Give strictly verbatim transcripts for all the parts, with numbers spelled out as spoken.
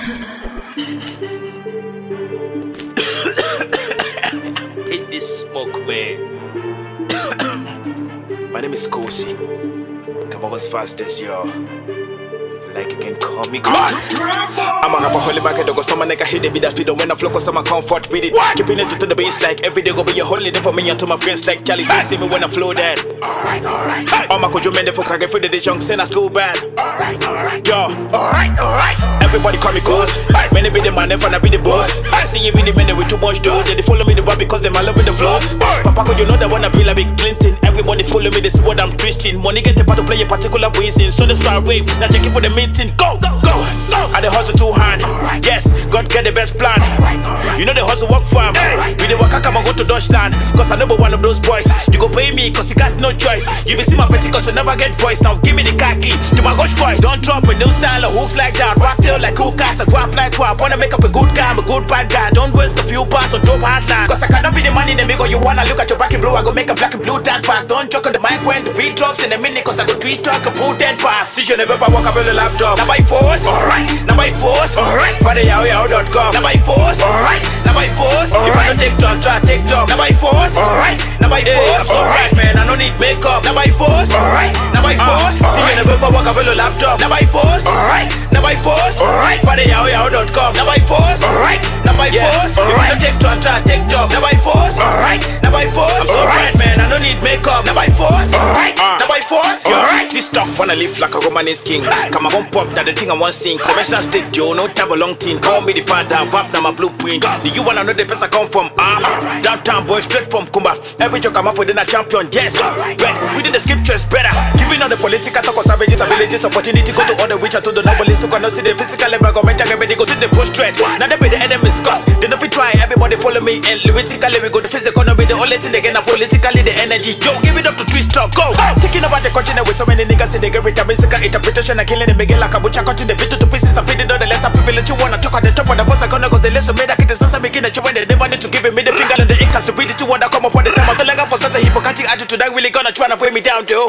Hit this smoke, man. My name is Kosi. Come on as fast as y'all. Like you can call me God. I'm a rapper, holy market, dog, stomach, nigga, hit the beat, that speed, when I flow, cause I'm a comfort with it. What? Keeping it to the base, like every day, go be a holiday for me and to my friends, like Charlie, so see me when I flow that. Alright, alright. Hey. Oh, my coach, you made the fuck, I get for the junk, send us go bad. Alright, alright. Yo, alright, alright. Everybody call me Ghost. Right. Many be the man, never I be the boss. I see you in the minute with too much dough. They follow me the vibe because they my love in the flows. Papa, cause you know that wanna be like Big Clinton. Everybody follow me, this is what I'm twisting. Money get the part to play a particular reason. So this why I wave. Now check it for the meeting. Go, go, go, go. I the hustle too hard. Right. Yes, God get the best plan. Right. Right. You know the hustle work for him. Right. We the work, I come and go to Dutchland. Cause I never one of those boys. You go pay me cause you got no choice. You be see my petty cause you never get voice. Now give me the khaki to my gosh boys. Don't drop a new style or hooks like that. Rock tail like hook ass, a grab like crap. Wanna make up a good guy, I'm a good bad guy. Don't waste a few parts on dope hard line. Cause I cannot be the man in the middle. You wanna look at your back and blue, I go make a black and blue tag back. Don't joke on the mic when the beat drops in a minute. Cause I go twist talk and put ten pass. See you never walk up on the laptop. Now by force, alright. Now by force, alright. For the yahoo yahoo dot com. Now by force, alright. Now by force, if I don't take talk, try take talk. Now by force, alright. Now by force, alright man, I don't need makeup. Now by force, alright. Now by force, see you never walk up on the laptop. Now by force, alright. Now by force, alright. For the yahoo yahoo dot com. Now by force, alright. Now by force, if I don't take talk, try take talk. Now by force, alright. Now by force, alright man, I don't need makeup. Now by force, alright. Now by force, alright. This talk wanna live like a Romanes king. Come on, pop, now the thing I want sing. Commercial state, Joe, no time a long team. Call me the father, pop, now my blueprint. Do you wanna know the place I come from? Ah, uh, downtown boy, straight from Kumba. Every joke I'm up with, then a champion, yes. Right, within the scriptures better. Giving all the political talk of savages, abilities, opportunity, go to all the witch, to the novelist who cannot see the physical environment, everybody go see the post-trend. Now they be the enemy's cause. They don't try, everybody follow me, and politically we go to physical, economy, the only thing they get, politically the energy. Yo, give it up to twist talk, go. Taking over the continent with so many niggas in the get rich, musical interpretation, and killing the begin like a butcher, cutting the bit to pieces, and feeding all the lesser privilege you wanna talk at the top of the first second, cause they listen, made that kid is also begin at you when they never need to give me the finger and the ink has to read it to wanna come up on the time of the leg for such a hypocritic attitude that really gonna try to bring me down, Joe.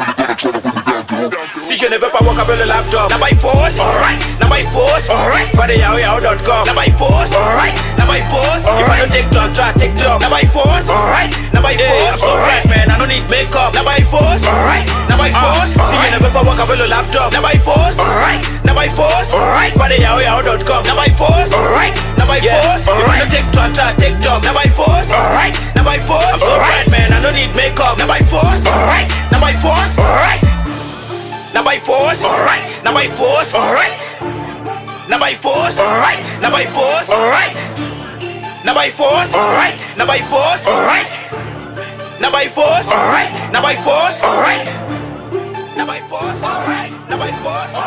See you never walk up on the laptop. Now by force, alright. Now by force, alright. For the yahoo yahoo dot com. Now by force, alright. Now by force, if I don't take talk, try take talk. Now by force, alright. Now by force, alright man, I don't need makeup. Now by force, alright. Now by force, see you never walk up on the laptop. Now by force, alright. Now by force, alright. For the yahoo yahoo dot com. Now by force, alright. Now by force, if I don't take talk, try take talk. Now by force, alright. Now by force, alright man, I don't need makeup. Now by force, alright. Now by force, alright. Now by force, alright. Now by force, alright. Now by force, alright. Now by force, alright. Now by force, alright. Now by force, alright. Now by force, alright. Now by force, alright. Now by force, alright. Now by force.